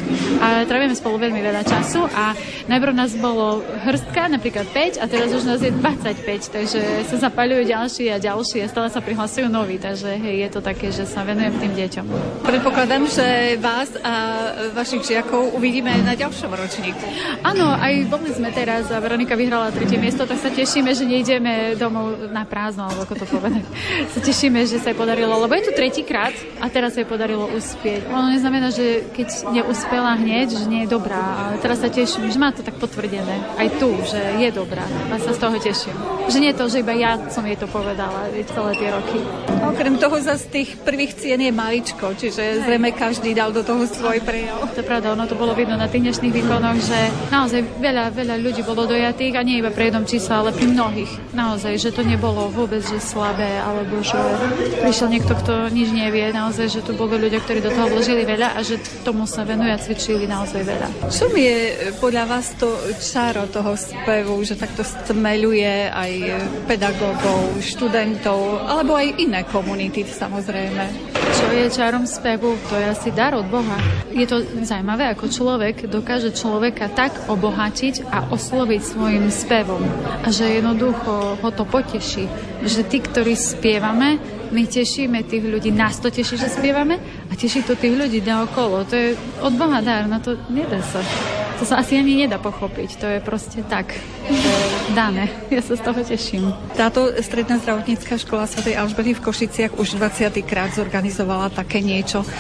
A trávime spolu veľmi veľa času a najprv nás bolo hrstka, napríklad päť a teraz už nás je dvadsaťpäť, takže sa zapáľujú ďalší a ďalší a stále sa prihlasujú noví, takže hej, je to také, že sa venujem tým deťom. Predpokladám, že vás a vašich žiakov uvidíme na ďalšom ročníku. Áno, aj boli sme teraz a Veronika vyhrala tretie miesto, tak sa tešíme, že nejdeme domov na prázdno, alebo ako to povedať. Sa tešíme, že sa jej podarilo, lebo je tu tretíkrát a teraz sa jej podarilo uspieť. Ono neznamená, že keď neúspela hneď, že nie je dobrá, ale teraz sa teším, že má to tak potvrdené aj tu, že je dobrá a sa z toho teším. Že nie je to, že iba ja som jej to povedala celé tie roky. Okrem toho zase tých prvých cien je maličko, čiže zrejme každý dal do toho svoj prejav. To je pravda, ono to bolo vidno na tých dnešných výkonoch, že naozaj veľa, veľa ľudí bolo dojatých a nie iba pri jednom čísle, ale pri mnohých. Naozaj, že to nebolo vôbec že slabé, alebo že prišiel niekto, kto nič nevie, naozaj, že tu boli ľudia, ktorí do toho vložili veľa a že tomu sa venujú a cvičili naozaj veľa. Čo je podľa vás to čaro toho spevu, že takto stmeľuje aj pedagógov, študentov, alebo aj iné komunity samozrejme? Čo je čarom spevu? To je asi dar od Boha. Je to zaujímavé, ako človek dokáže človeka tak obohatiť a osloviť svojim spevom. A že jednoducho ho to poteší. Že tí, ktorí spievame, my tešíme tých ľudí, nás to teší, že spievame a teší to tých ľudí naokolo. To je od Boha dar, na to nedá sa. To sa asi ani nedá pochopiť, to je proste tak, to je dané. Ja sa z toho teším. Táto stredná zdravotnícka škola svätej Alžbety v Košiciach už dvadsiaty krát zorganizovala také niečo.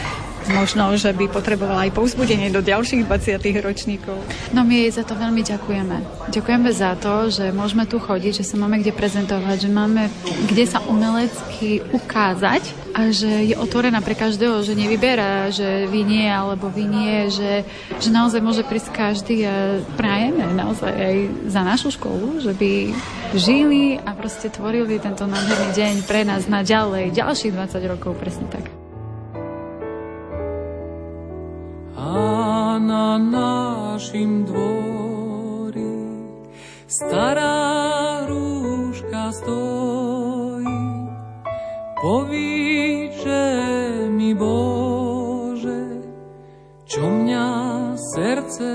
možno, že by potrebovala aj povzbudenie do ďalších dvadsiatych ročníkov. No my jej za to veľmi ďakujeme. Ďakujeme za to, že môžeme tu chodiť, že sa máme kde prezentovať, že máme kde sa umelecky ukázať a že je otvorená pre každého, že nevyberá, že vy nie, alebo vy nie, že, že naozaj môže prísť každý a prajeme naozaj aj za našu školu, že by žili a proste tvorili tento nádherný deň pre nás na ďalej, ďalších dvadsať rokov, presne tak. A na našim dvori stará rúška stojí, povíče mi, Bože, čo mňa srdce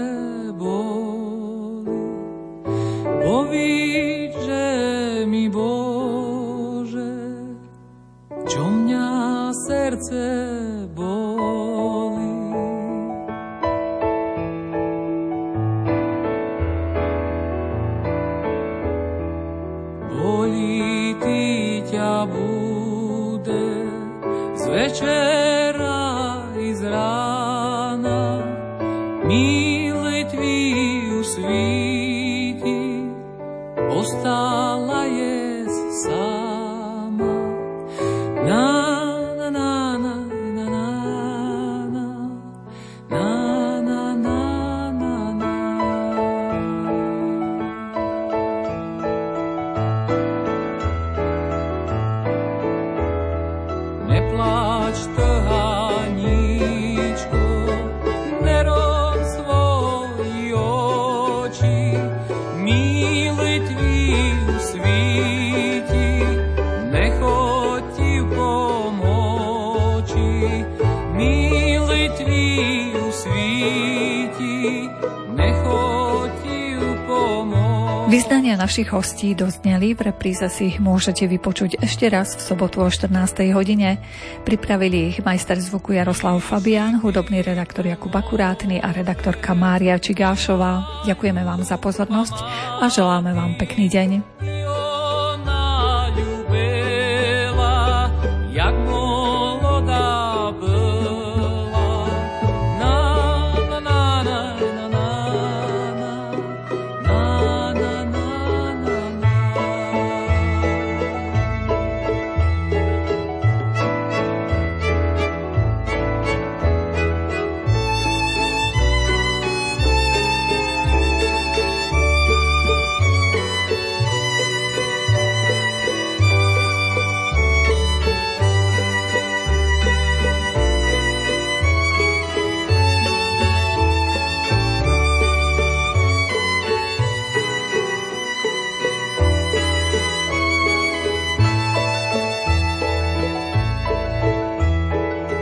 boli. Povíče mi, Bože, čo mňa srdce boli. Bolí ty ťa bude z večera i z rána, milej tvíju svíti, ostala je sama. Na, na, na, na, na, na, na, na, na, na, na, na. Nepláč, trhaníčko, nerob svoji oči, milej tvíju svíti, nechoď ti v pomoči, milej tvíju svíti, nechoď ti v pomoči. Vyznania našich hostí dozneli, v repríze si ich môžete vypočuť ešte raz v sobotu o štrnástej hodine. Pripravili ich majster zvuku Jaroslav Fabián, hudobný redaktor Jakub Akurátny a redaktorka Mária Čigášová. Ďakujeme vám za pozornosť a želáme vám pekný deň.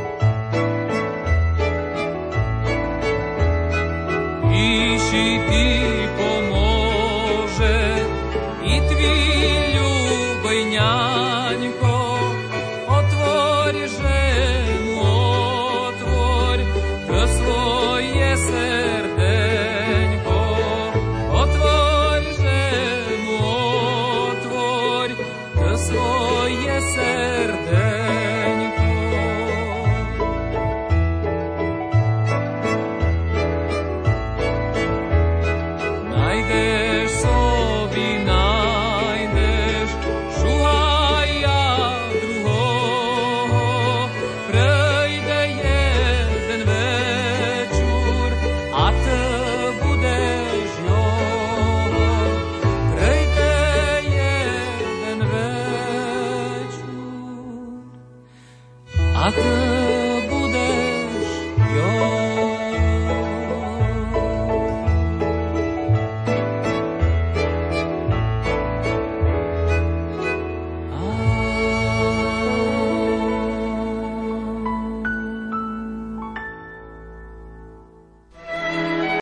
Píši ty